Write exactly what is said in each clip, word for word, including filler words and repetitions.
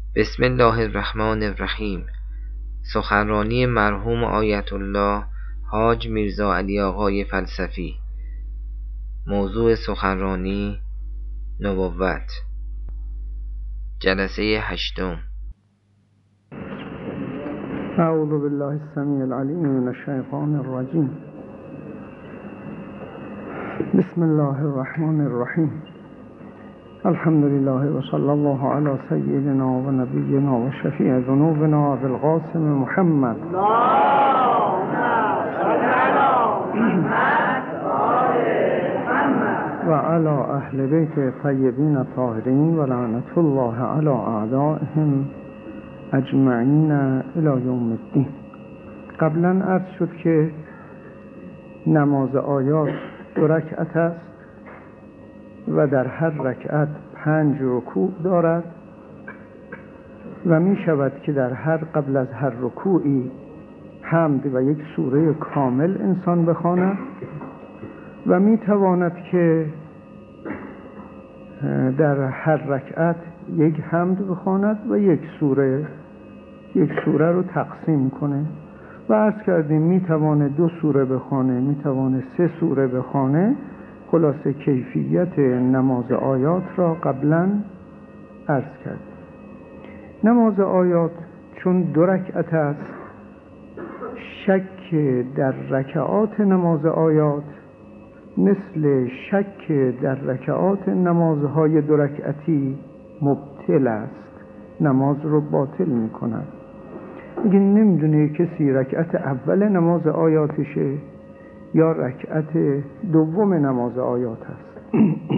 بسم الله الرحمن الرحیم. سخنرانی مرحوم آیت الله حاج میرزا علی آقای فلسفی. موضوع سخنرانی نبوت. جلسه هشتم. اعوذ بالله السمیع العلیم من الشیطان الرجیم. بسم الله الرحمن الرحیم. الحمد لله و صلی الله علی سیدنا و نبینا و شفیع ذنوبنا ابی القاسم محمد و علی اهل بیت طیبین الطاهرین و لعنت الله علی اعدائهم اجمعین الی یوم الدین. قبلا عرض شد که نماز آیات دو رکعت است و در هر رکعت پنج رکوع دارد و می شود که در هر قبل از هر رکوعی حمد و یک سوره کامل انسان بخواند و می تواند که در هر رکعت یک حمد بخواند و یک سوره یک سوره رو تقسیم کنه و عرض کردیم می تواند دو سوره بخونه، می تواند سه سوره بخونه. خلاصه کیفیت نماز آیات را قبلا عرض کردیم. نماز آیات چون دو رکعت است، شک در رکعات نماز آیات مثل شک در رکعات نمازهای دو رکعتی مبطل است، نماز رو باطل می کند. اگه نمیدونه کسی رکعت اول نماز آیاتشه یا رکعت دوم نماز آیات است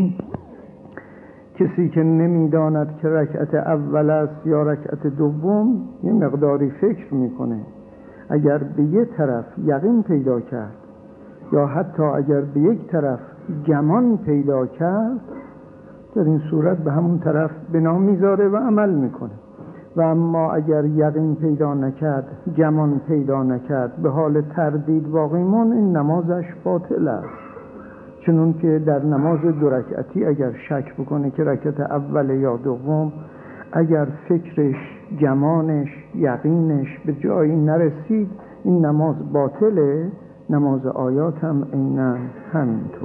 کسی که نمیداند که رکعت اول است یا رکعت دوم یه مقداری فکر میکنه. اگر به یک طرف یقین پیدا کرد یا حتی اگر به یک طرف گمان پیدا کرد، در این صورت به همون طرف بنا میذاره و عمل میکنه. و اما اگر یقین پیدا نکرد، گمان پیدا نکرد، به حال تردید باقی ماند، این نمازش باطل است. چنون که در نماز دو رکعتی اگر شک بکنه که رکعت اول یا دوم، اگر فکرش، گمانش، یقینش به جایی نرسید، این نماز باطله. نماز آیات هم عیناً همینطور.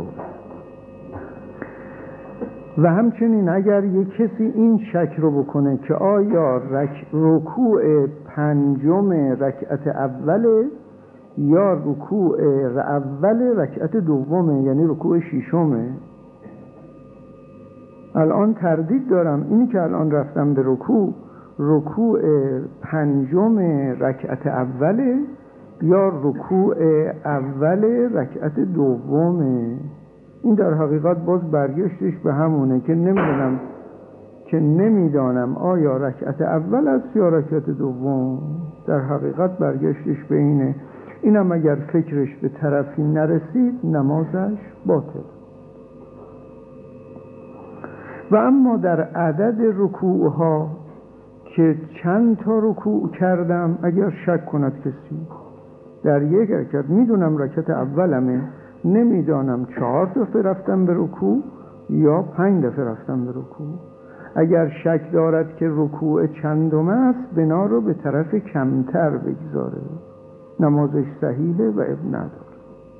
و همچنین اگر یک کسی این شک رو بکنه که آیا رک... رکوع پنجم رکعت اوله یا رکوع اول رکعت دومه، یعنی رکوع ششمه، الان تردید دارم اینی که الان رفتم به رکوع رکوع پنجم رکعت اوله یا رکوع اول رکعت دومه. این در حقیقت باز برگشتش به همونه که نمیدونم که نمیدانم آیا رکعت اول است یا رکعت دوم. در حقیقت برگشتش به اینه. اینم اگر فکرش به طرفی نرسید، نمازش باطل. و اما در عدد رکوع ها که چند تا رکوع کردم، اگر شک کند کسی در یک رکعت، میدونم رکعت اولمه، نمیدانم چهار دفعه رفتم به رکوع یا پنج دفعه رفتم به رکوع، اگر شک دارد که رکوع چندم است، بنا رو به طرف کمتر بگذاره، نمازش صحیحه و اب نداره.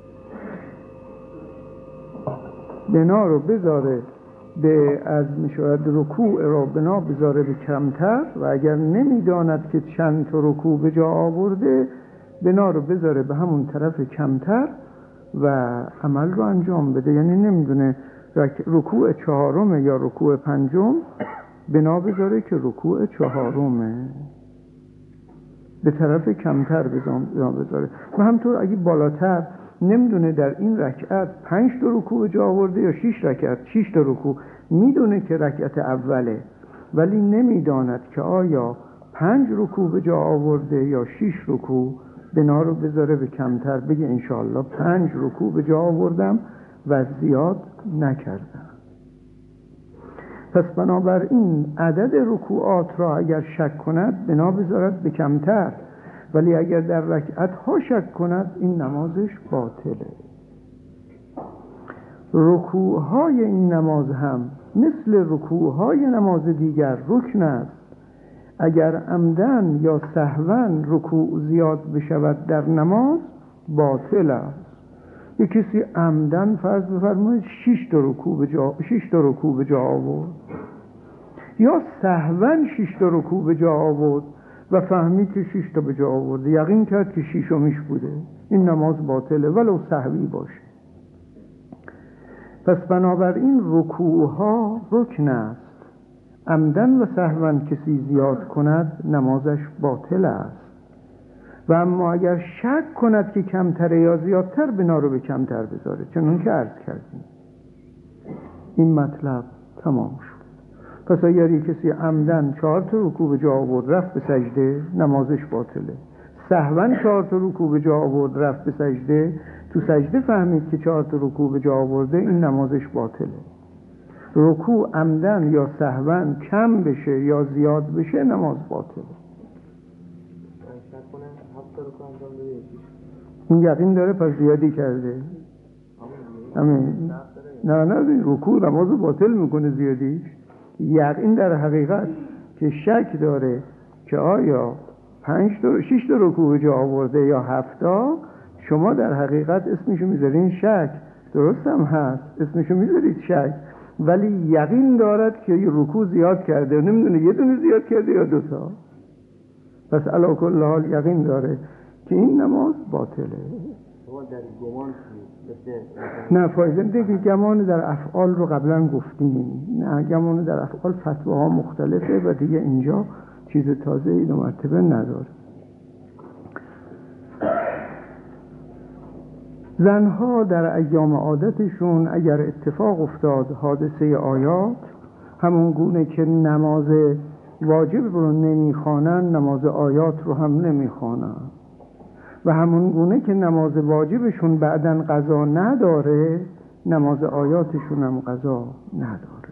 بنا رو بذاره به از میشود رکوع را بنا بذاره به کمتر، و اگر نمیداند که چند تا رکوع به جا آورده، بنا رو بذاره به همون طرف کمتر و عمل رو انجام بده. یعنی نمیدونه رکوع چهارم یا رکوع پنجم، بنا بذاره که رکوع چهارمه، به طرف کمتر بنا بذاره. و همطور اگه بالاتر نمیدونه در این رکعت پنج تا رکوع جا آورده یا شش رکعت شش تا رکوع، میدونه که رکعت اوله ولی نمیداند که آیا پنج رکوع به جا آورده یا شش رکوع، بنا رو بذاره به کمتر، بگه انشاءالله پنج رکوع به جا آوردم و زیاد نکردم. پس بنابراین عدد رکوعات را اگر شک کند، بنا بذارد به کمتر، ولی اگر در رکعت ها شک کند، این نمازش باطله. رکوع های این نماز هم مثل رکوع های نماز دیگر رکن است. اگر عمدن یا سهوا رکوع زیاد بشود در نماز باطل است. یک کسی عمدن فرض بفرمایید شش تا رکوع به جا شش تا رکوع به جا آورد، یا سهوا شش تا رکوع به جا آورد و فهمید که شش تا به جا آورد، یقین کرد که ششمیش بوده، این نماز باطله ولو سهوی باشه. پس بنابراین رکوع ها رکن است. عمدن و سهوا کسی زیاد کند نمازش باطل است. و اما اگر شک کند که کمتره یا زیادتر، بنا رو به کمتر بذاره، چنون که عرض کردیم. این مطلب تمام شد. پس اگر یک کسی عمدن چهار تا رکوع به جا آورد رفت به سجده، نمازش باطله. سهوا چهار تا رکوع به جا آورد رفت به سجده، تو سجده فهمید که چهار تا رکوع به جا آورده، این نمازش باطله. رکوع عمدن یا سهوا کم بشه یا زیاد بشه، نماز باطله. این یقین داره پس زیادی کرده. همین. نه نه رکوع نمازو باطل میکنه زیادیش. یقین در حقیقت که شک داره که آیا پنج تا شش تا رکوع جا آورده یا هفت تا، شما در حقیقت اسمشو میذارین شک. درست هم هست اسمشو میذارید شک، ولی یقین دارد که یه رکوع زیاد کرده، نمیدونه یه دونه زیاد کرده یا دو تا. پس علی کل حال یقین داره که این نماز باطله. نه فایده دیگه گمان در افعال رو قبلا گفتیم. نه گمان در افعال فتواها مختلفه و دیگه اینجا چیز تازه ای دو مرتبه نداره. زنها در ایام عادتشون اگر اتفاق افتاد حادثه آیات، همون گونه که نماز واجب رو نمیخوانن، نماز آیات رو هم نمیخوانن، و همون گونه که نماز واجبشون بعدن قضا نداره، نماز آیاتشون هم قضا نداره.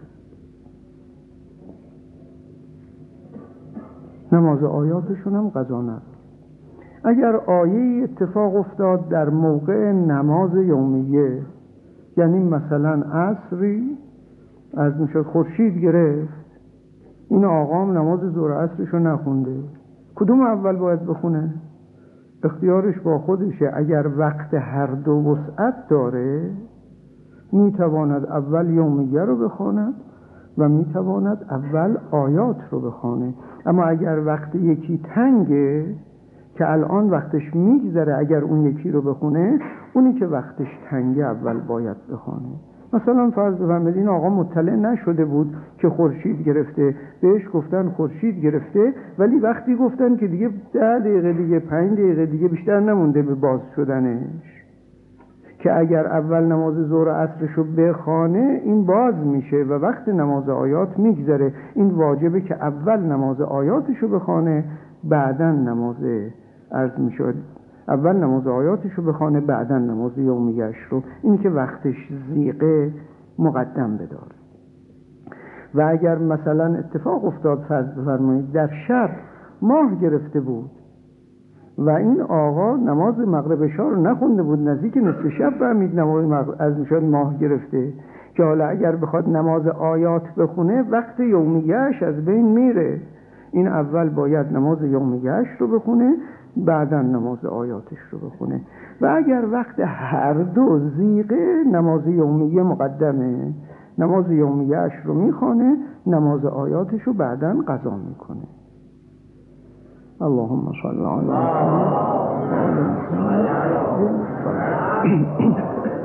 نماز آیاتشون هم قضا نداره. اگر آیه اتفاق افتاد در موقع نماز یومیه، یعنی مثلا عصری از میشه خورشید گرفت، این آقام نماز ظهر عصرشو نخونده، کدوم اول باید بخونه؟ اختیارش با خودشه. اگر وقت هر دو وسعت داره، میتواند اول یومیه رو بخواند و میتواند اول آیات رو بخونه. اما اگر وقت یکی تنگه که الان وقتش میگذره، اگر اون یکی رو بخونه، اونی که وقتش تنگه اول باید بخونه. مثلا فرض بفرمایید این آقا مطلع نشده بود که خورشید گرفته، بهش گفتن خورشید گرفته، ولی وقتی گفتن که دیگه ده دقیقه دیگه پنج دقیقه دیگه بیشتر نمونده به باز شدنش، که اگر اول نماز ظهر عصرشو بخونه این باز میشه و وقت نماز آیات میگذره. این واجبه که اول نماز آیاتشو بخونه، بعدن نماز عرض میشد اول نماز آیاتشو بخونه، بعدن نماز یومیه‌اش رو. این که وقتش زیقه مقدم بدار. و اگر مثلا اتفاق افتاد فرض بفرمایید در شب ماه گرفته بود و این آقا نماز مغرب عشا رو نخونده بود، نزدیک نصف شب فهمید نماز مغرب از میشد ماه گرفته، که حالا اگر بخواد نماز آیات بخونه وقت یومیه‌اش از بین میره. این اول باید نماز یومیه‌اش رو بخونه، بعدا نماز آیاتش رو بخونه. و اگر وقت هر دو زیغه، نماز یومیه مقدمه، نماز یومیه‌اش رو میخونه، نماز آیاتش رو بعدا قضا میکنه. اللهم صل علی محمد.